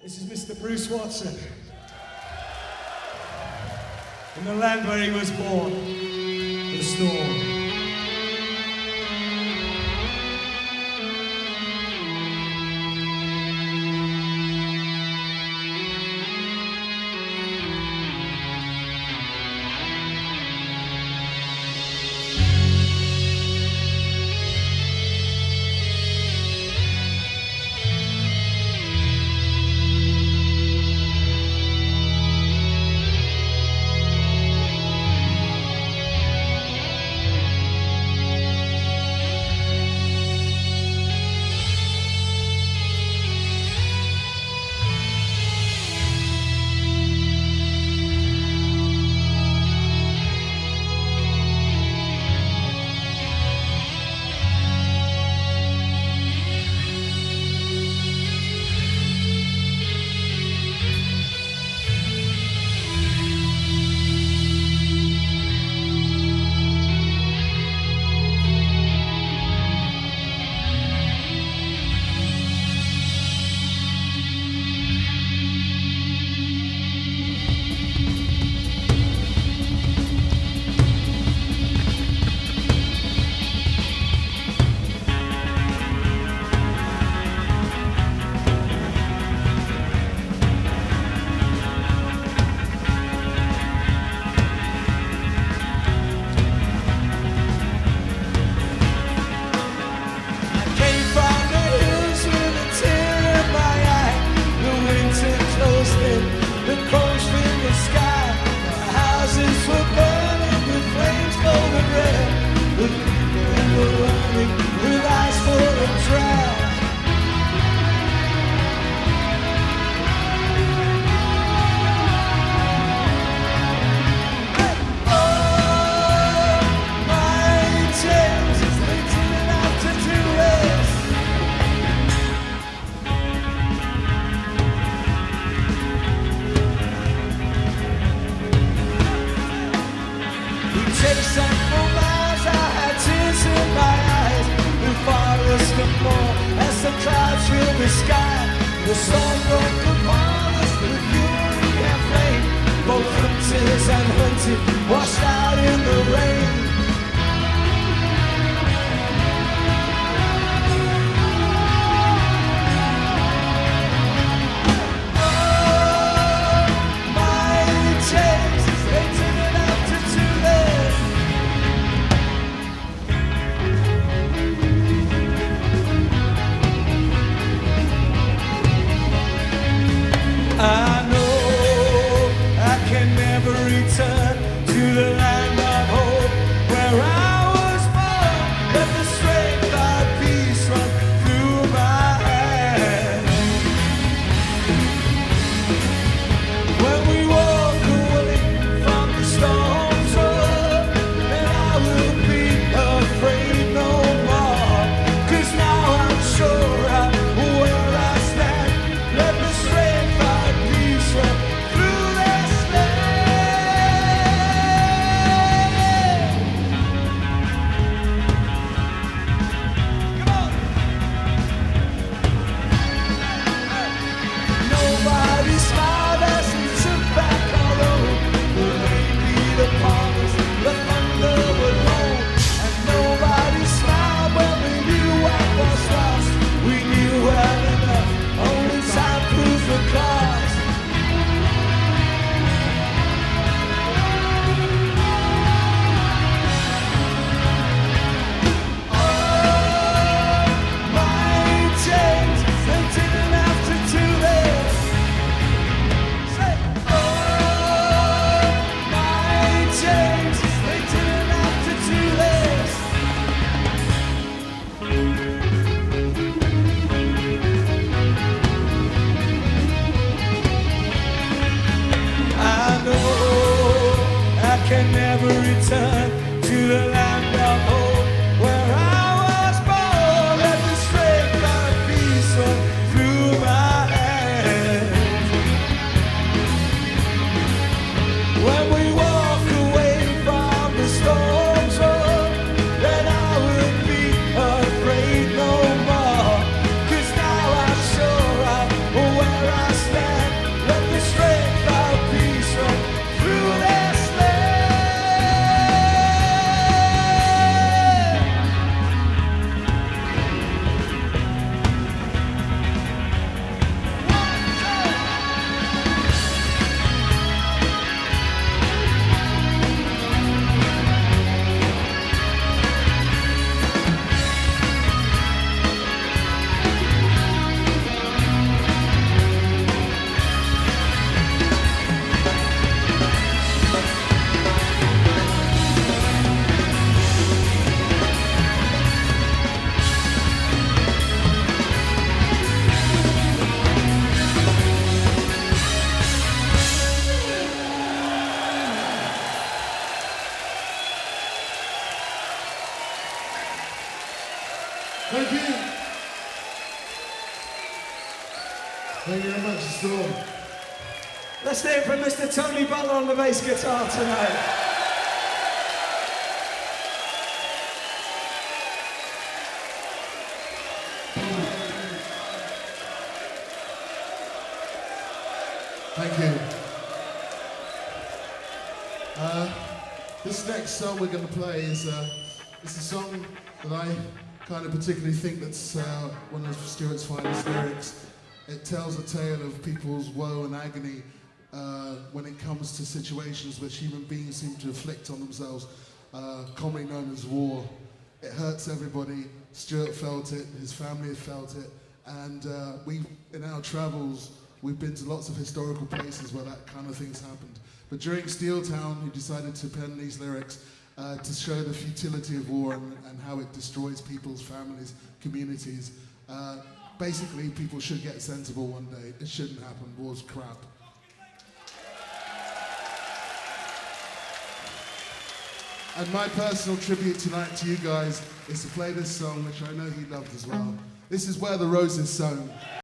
This is Mr. Bruce Watson. In the land where he was born, the storm. The storm broke upon us with fury and flame. Both hunters and hunted washed out in the rain. Oh, my chains, they turned out to two legs. I know I can never return to the land of hope where I was born. Let the strength of peace run through my hands. When we walk away from the storm's road, then I will be afraid no more. 'Cause now I'm sure I'm where I stand. Let the strength of peace run through this land. Come on. Nobody smiled as we took back our road. The rain beat upon us, the thunder would roll. And nobody smiled when we knew what was lost. We knew well enough, only time proves the cost. Oh, my chains, they didn't have to do this. Say, oh, my chains, they didn't have to do this. I know I can never return to the land of hope where I was born. Let the strength of peace run through my hands. When we walk away from the storm's road, then I will be afraid no more. 'Cause now I'm sure I'm where I stand. Thank you very much, Storm. Let's hear it from Mr. Tony Butler on the bass guitar tonight. Thank you. This next song we're going to play is it's a song that I kind of particularly think that's one of Stuart's finest lyrics. It tells a tale of people's woe and agony when it comes to situations which human beings seem to inflict on themselves, commonly known as war. It hurts everybody. Stuart felt it, his family have felt it, and we, in our travels, we've been to lots of historical places where that kind of thing's happened. But during Steeltown, he decided to pen these lyrics to show the futility of war and how it destroys people's families, communities. Basically, people should get sensible one day. It shouldn't happen. War's crap. And my personal tribute tonight to you guys is to play this song, which I know he loved as well. This is Where the Rose Is Sown.